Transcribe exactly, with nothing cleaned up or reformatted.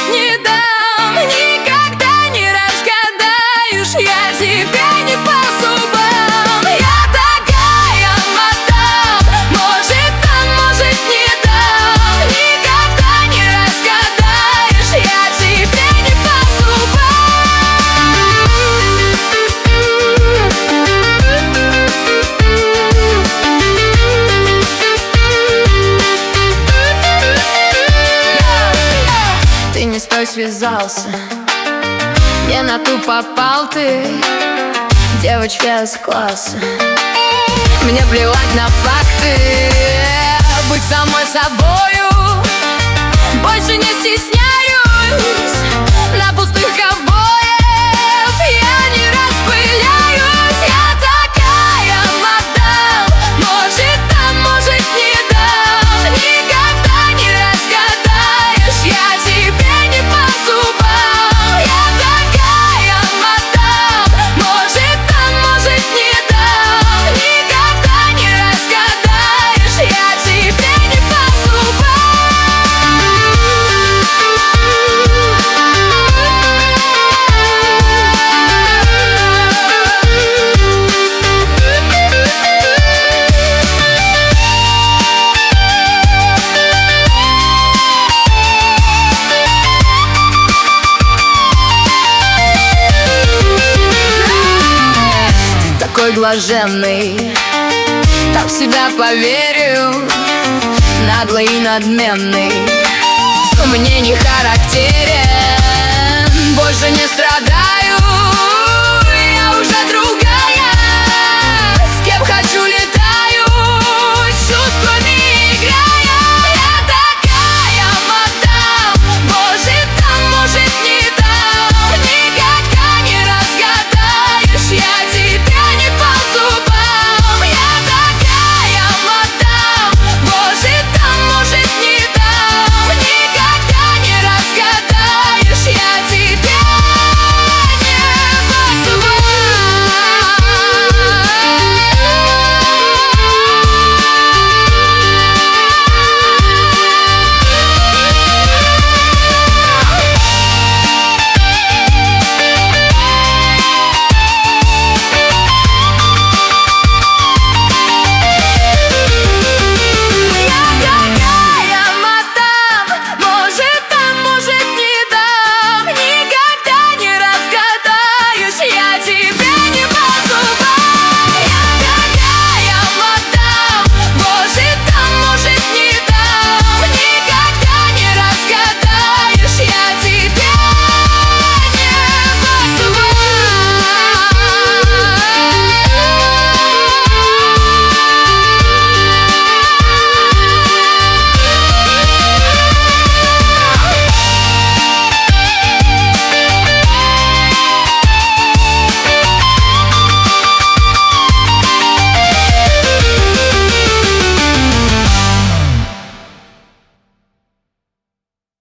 не дам. Никогда не разгадаешь, я тебе не по зубам. Я такая мадам, может дам, может не дам. Никогда не разгадаешь, я тебе не по Ты не с той связался, не на ту попал ты, девочка с класса. Мне плевать на факты, быть самой собою, больше не стесняюсь. На пустых обоев я не распыляюсь. Я такая мадам, может дам, может не дам. Никогда не разгадаешь, я тебе не по зубам. Я такая мадам, может дам, может не дам. Никогда не разгадаешь, я тебе не по зубам. Такой блаженный, так в себя поверил, наглый и надменный, мне не характерен.